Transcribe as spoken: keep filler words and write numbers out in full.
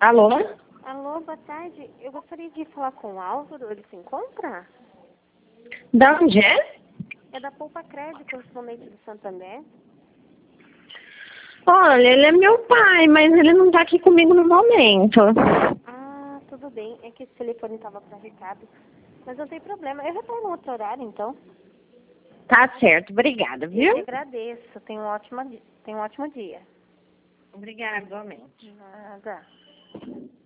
Alô? Alô, boa tarde. Eu gostaria de falar com o Álvaro. Ele se encontra? Da onde é? É da Poupa Crédito, correspondente do Santander. Olha, ele é meu pai, mas ele não tá aqui comigo no momento. Ah, tudo bem. É que esse telefone estava para recado. Mas não tem problema. Eu retorno outro horário, então. Tá certo, obrigada, Eu viu? te agradeço. Tenha um ótimo, di- tenha um ótimo dia. Obrigada, igualmente. Nada.